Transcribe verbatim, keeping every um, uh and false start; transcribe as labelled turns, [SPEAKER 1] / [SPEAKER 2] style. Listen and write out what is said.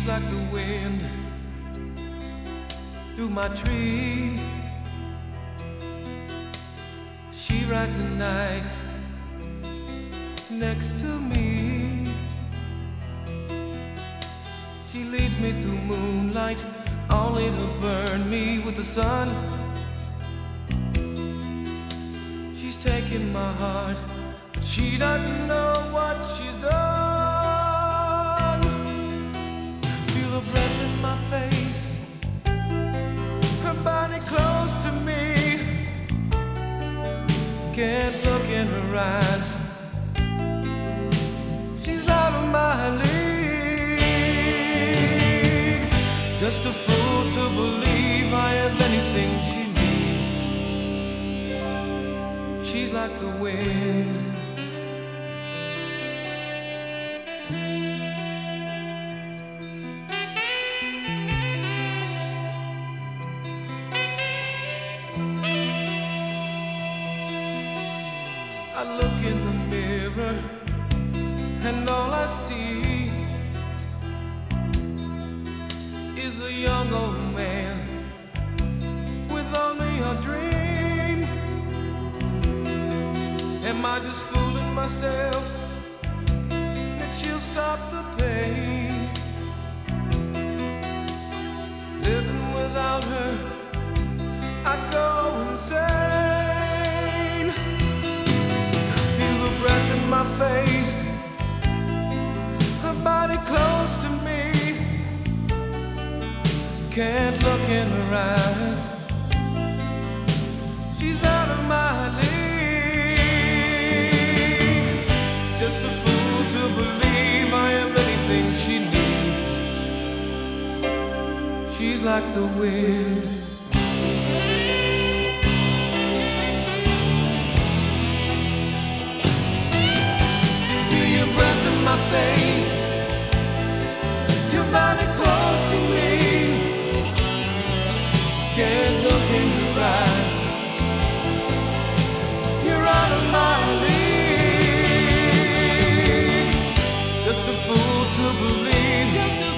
[SPEAKER 1] She's like the wind through my tree. She rides the night next to me. She leads me through moonlight, only to burn me with the sun. She's taking my heart, but she doesn't know what she's done. Feel her breath in my face, her body close to me. Can't look in her eyes, she's out of my league. Just a fool to believe I have anything she needs. She's like the wind. I look in the mirror and all I see is a young old man with only a dream. Am I just fooling myself that she'll stop the pain? Living without her, I go insane. Feel the breath in my face, her body close to me. Can't look in her eyes, she's out of my league. Just a fool to believe I am anything she needs. She's like the wind. Feel your breath in my face, your body close to me. Can't look in your eyes, you're out of my league. Just a fool to believe, just a